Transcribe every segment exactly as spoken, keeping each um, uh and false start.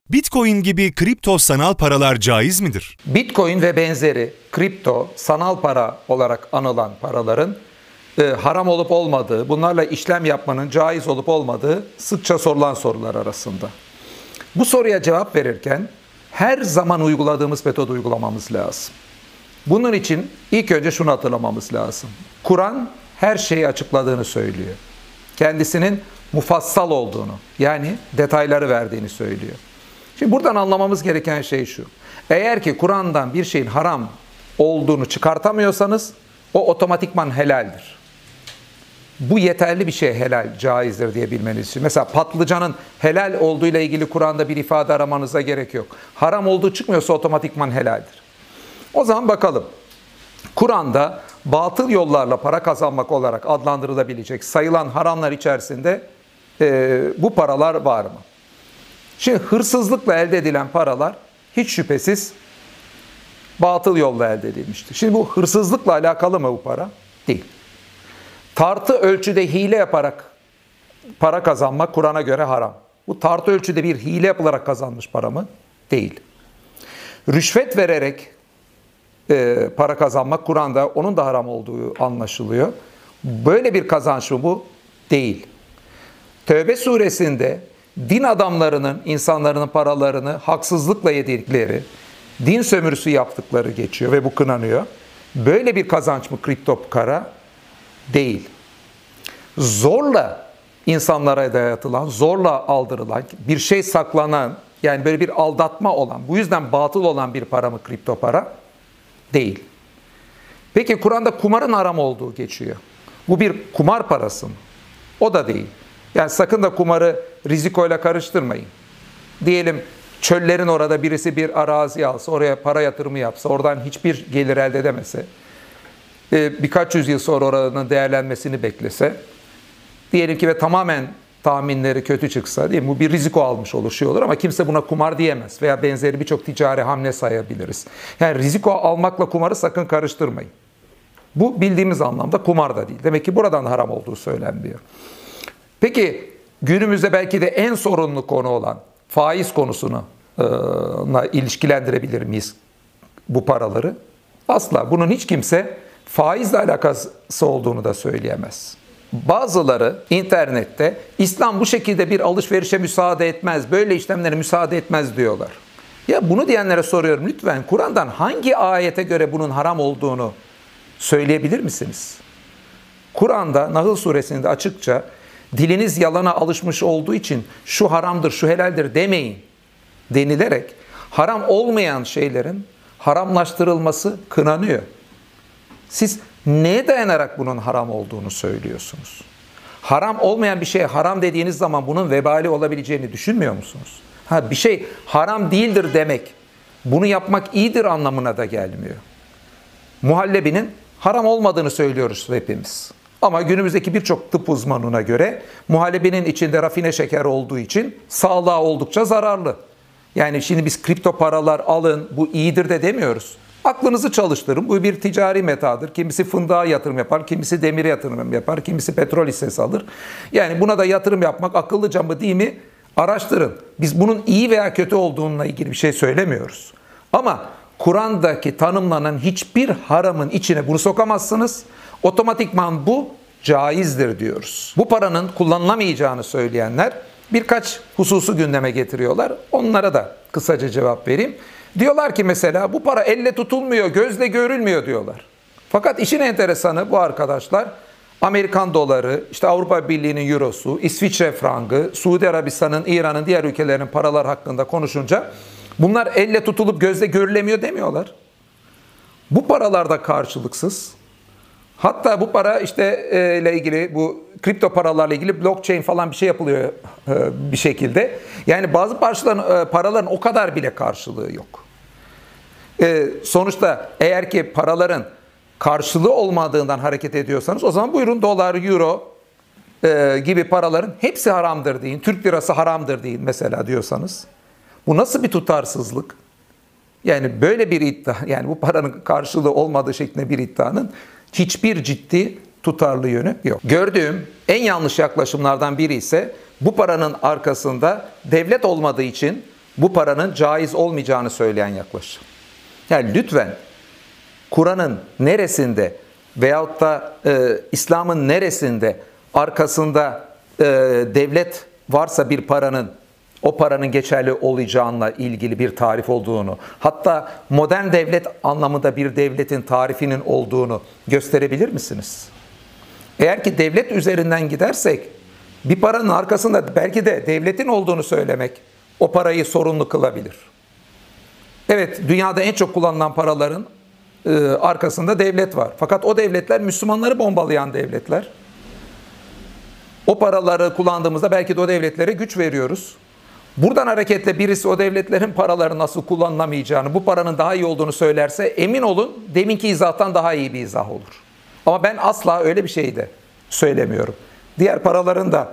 Bitcoin gibi kripto sanal paralar caiz midir? Bitcoin ve benzeri kripto, sanal para olarak anılan paraların e, haram olup olmadığı, bunlarla işlem yapmanın caiz olup olmadığı sıkça sorulan sorular arasında. Bu soruya cevap verirken her zaman uyguladığımız metodu uygulamamız lazım. Bunun için ilk önce şunu hatırlamamız lazım. Kur'an her şeyi açıkladığını söylüyor. Kendisinin mufassal olduğunu, yani detayları verdiğini söylüyor. Şimdi buradan anlamamız gereken şey şu. Eğer ki Kur'an'dan bir şeyin haram olduğunu çıkartamıyorsanız o otomatikman helaldir. Bu yeterli bir şey helal, caizdir diye bilmeniz için. Mesela patlıcanın helal olduğu ile ilgili Kur'an'da bir ifade aramanıza gerek yok. Haram olduğu çıkmıyorsa otomatikman helaldir. O zaman bakalım. Kur'an'da batıl yollarla para kazanmak olarak adlandırılabilecek sayılan haramlar içerisinde e, bu paralar var mı? Şimdi hırsızlıkla elde edilen paralar hiç şüphesiz batıl yolla elde edilmiştir. Şimdi bu hırsızlıkla alakalı mı bu para? Değil. Tartı ölçüde hile yaparak para kazanmak Kur'an'a göre haram. Bu tartı ölçüde bir hile yapılarak kazanmış para mı? Değil. Rüşvet vererek e, para kazanmak Kur'an'da onun da haram olduğu anlaşılıyor. Böyle bir kazanç mı bu? Değil. Tevbe suresinde din adamlarının, insanların paralarını haksızlıkla yedikleri, din sömürüsü yaptıkları geçiyor ve bu kınanıyor. Böyle bir kazanç mı kripto para? Değil. Zorla insanlara dayatılan, zorla aldırılan, bir şey saklanan, yani böyle bir aldatma olan, bu yüzden batıl olan bir para mı kripto para? Değil. Peki Kur'an'da kumarın haram olduğu geçiyor. Bu bir kumar parası mı? O da değil. Yani sakın da kumarı rizikoyla karıştırmayın. Diyelim çöllerin orada birisi bir arazi alsa, oraya para yatırımı yapsa, oradan hiçbir gelir elde edemese, birkaç yüzyıl sonra oranın değerlenmesini beklese, diyelim ki ve tamamen tahminleri kötü çıksa, değil mi? Bu bir riziko almış olur, şey olur ama kimse buna kumar diyemez veya benzeri birçok ticari hamle sayabiliriz. Yani riziko almakla kumarı sakın karıştırmayın. Bu bildiğimiz anlamda kumar da değil. Demek ki buradan haram olduğu söylenmiyor. Peki günümüzde belki de en sorunlu konu olan faiz konusuna e, ilişkilendirebilir miyiz bu paraları? Asla. Bunun hiç kimse faizle alakası olduğunu da söyleyemez. Bazıları internette İslam bu şekilde bir alışverişe müsaade etmez, böyle işlemlere müsaade etmez diyorlar. Ya bunu diyenlere soruyorum, lütfen Kur'an'dan hangi ayete göre bunun haram olduğunu söyleyebilir misiniz? Kur'an'da Nahl suresinde açıkça diliniz yalana alışmış olduğu için şu haramdır, şu helaldir demeyin denilerek haram olmayan şeylerin haramlaştırılması kınanıyor. Siz neye dayanarak bunun haram olduğunu söylüyorsunuz? Haram olmayan bir şeye haram dediğiniz zaman bunun vebali olabileceğini düşünmüyor musunuz? Ha, bir şey haram değildir demek, bunu yapmak iyidir anlamına da gelmiyor. Muhallebinin haram olmadığını söylüyoruz hepimiz. Ama günümüzdeki birçok tıp uzmanına göre muhallebinin içinde rafine şeker olduğu için sağlığa oldukça zararlı. Yani şimdi biz kripto paralar alın, bu iyidir de demiyoruz. Aklınızı çalıştırın. Bu bir ticari metadır. Kimisi fındığa yatırım yapar, kimisi demire yatırım yapar, kimisi petrol hissesi alır. Yani buna da yatırım yapmak akıllıca mı değil mi? Araştırın. Biz bunun iyi veya kötü olduğuna ilgili bir şey söylemiyoruz. Ama Kur'an'daki tanımlanan hiçbir haramın içine bunu sokamazsınız. Otomatikman bu caizdir diyoruz. Bu paranın kullanılamayacağını söyleyenler birkaç hususu gündeme getiriyorlar. Onlara da kısaca cevap vereyim. Diyorlar ki mesela bu para elle tutulmuyor, gözle görülmüyor diyorlar. Fakat işin enteresanı bu arkadaşlar Amerikan doları, işte Avrupa Birliği'nin eurosu, İsviçre frangı, Suudi Arabistan'ın, İran'ın, diğer ülkelerin paralar hakkında konuşunca bunlar elle tutulup gözle görülemiyor demiyorlar. Bu paralar da karşılıksız. Hatta bu para işte e, ile ilgili, bu kripto paralarla ilgili blockchain falan bir şey yapılıyor e, bir şekilde. Yani bazı paraların, e, paraların o kadar bile karşılığı yok. E, sonuçta eğer ki paraların karşılığı olmadığından hareket ediyorsanız o zaman buyurun dolar, euro e, gibi paraların hepsi haramdır deyin. Türk lirası haramdır deyin mesela diyorsanız. Bu nasıl bir tutarsızlık? Yani böyle bir iddia, yani bu paranın karşılığı olmadığı şeklinde bir iddianın hiçbir ciddi tutarlı yönü yok. Gördüğüm en yanlış yaklaşımlardan biri ise bu paranın arkasında devlet olmadığı için bu paranın caiz olmayacağını söyleyen yaklaşım. Yani lütfen Kur'an'ın neresinde veyahut da e, İslam'ın neresinde arkasında e, devlet varsa bir paranın o paranın geçerli olacağıyla ilgili bir tarif olduğunu, hatta modern devlet anlamında bir devletin tarifinin olduğunu gösterebilir misiniz? Eğer ki devlet üzerinden gidersek, bir paranın arkasında belki de devletin olduğunu söylemek o parayı sorunlu kılabilir. Evet, dünyada en çok kullanılan paraların e, arkasında devlet var. Fakat o devletler Müslümanları bombalayan devletler. O paraları kullandığımızda belki de o devletlere güç veriyoruz. Buradan hareketle birisi o devletlerin paraları nasıl kullanılamayacağını, bu paranın daha iyi olduğunu söylerse emin olun deminki izahtan daha iyi bir izah olur. Ama ben asla öyle bir şey de söylemiyorum. Diğer paraların da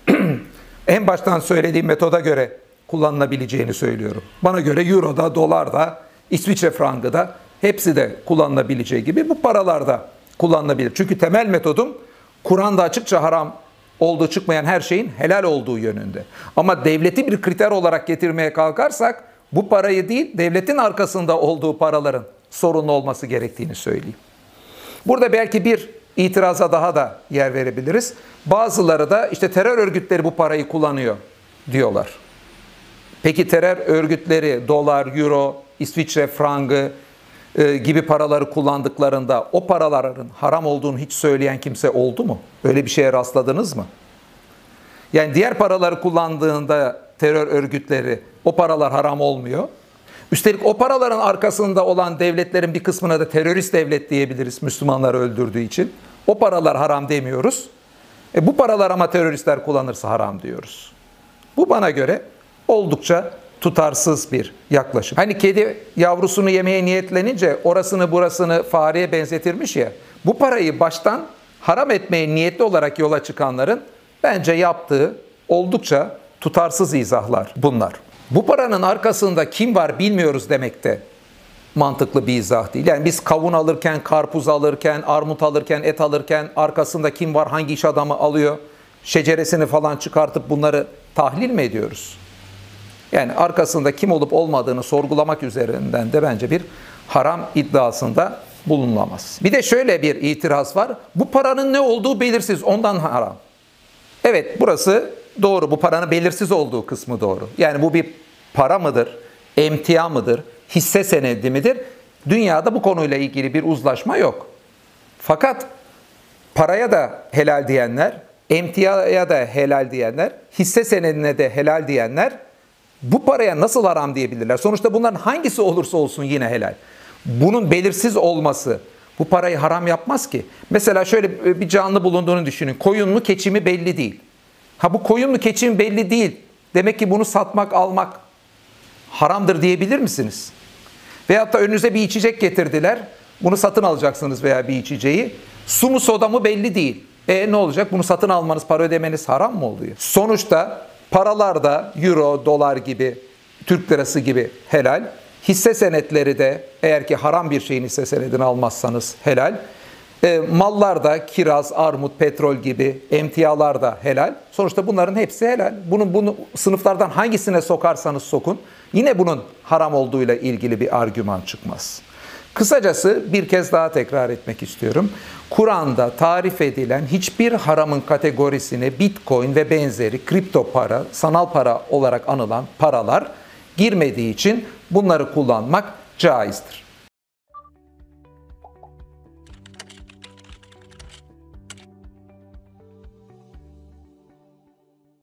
en baştan söylediğim metoda göre kullanılabileceğini söylüyorum. Bana göre Euro'da, dolarda, İsviçre frangı da hepsi de kullanılabileceği gibi bu paralar da kullanılabilir. Çünkü temel metodum Kur'an'da açıkça haram olduğu çıkmayan her şeyin helal olduğu yönünde. Ama devleti bir kriter olarak getirmeye kalkarsak bu parayı değil devletin arkasında olduğu paraların sorunlu olması gerektiğini söyleyeyim. Burada belki bir itiraza daha da yer verebiliriz. Bazıları da işte terör örgütleri bu parayı kullanıyor diyorlar. Peki terör örgütleri dolar, euro, İsviçre frangı e, gibi paraları kullandıklarında o paraların haram olduğunu hiç söyleyen kimse oldu mu? Öyle bir şeye rastladınız mı? Yani diğer paraları kullandığında terör örgütleri o paralar haram olmuyor. Üstelik o paraların arkasında olan devletlerin bir kısmına da terörist devlet diyebiliriz Müslümanları öldürdüğü için. O paralar haram demiyoruz. E bu paralar ama teröristler kullanırsa haram diyoruz. Bu bana göre oldukça tutarsız bir yaklaşım. Hani kedi yavrusunu yemeye niyetlenince orasını burasını fareye benzetirmiş ya. Bu parayı baştan haram etmeye niyetli olarak yola çıkanların bence yaptığı oldukça tutarsız izahlar bunlar. Bu paranın arkasında kim var bilmiyoruz demek de mantıklı bir izah değil. Yani biz kavun alırken, karpuz alırken, armut alırken, et alırken arkasında kim var, hangi iş adamı alıyor, şeceresini falan çıkartıp bunları tahlil mi ediyoruz? Yani arkasında kim olup olmadığını sorgulamak üzerinden de bence bir haram iddiasında bulunulamaz. Bir de şöyle bir itiraz var. Bu paranın ne olduğu belirsiz, ondan haram. Evet, burası doğru. Bu paranın belirsiz olduğu kısmı doğru. Yani bu bir para mıdır, emtia mıdır, hisse senedi midir? Dünyada bu konuyla ilgili bir uzlaşma yok. Fakat paraya da helal diyenler, emtiaya da helal diyenler, hisse senedine de helal diyenler bu paraya nasıl haram diyebilirler? Sonuçta bunların hangisi olursa olsun yine helal. Bunun belirsiz olması bu parayı haram yapmaz ki. Mesela şöyle bir canlı bulunduğunu düşünün. Koyun mu, keçi mi belli değil. Ha bu koyun mu, keçi mi belli değil. Demek ki bunu satmak, almak haramdır diyebilir misiniz? Veyahut da önünüze bir içecek getirdiler. Bunu satın alacaksınız veya bir içeceği. Su mu, soda mı belli değil. E ne olacak? Bunu satın almanız, para ödemeniz haram mı oluyor? Sonuçta paralar da euro, dolar gibi, Türk lirası gibi helal. Hisse senetleri de eğer ki haram bir şeyin hisse senedini almazsanız helal. E, mallar da kiraz, armut, petrol gibi emtialar da helal. Sonuçta bunların hepsi helal. Bunun bunu sınıflardan hangisine sokarsanız sokun yine bunun haram olduğuyla ilgili bir argüman çıkmaz. Kısacası bir kez daha tekrar etmek istiyorum. Kur'an'da tarif edilen hiçbir haramın kategorisine Bitcoin ve benzeri kripto para, sanal para olarak anılan paralar girmediği için bunları kullanmak caizdir.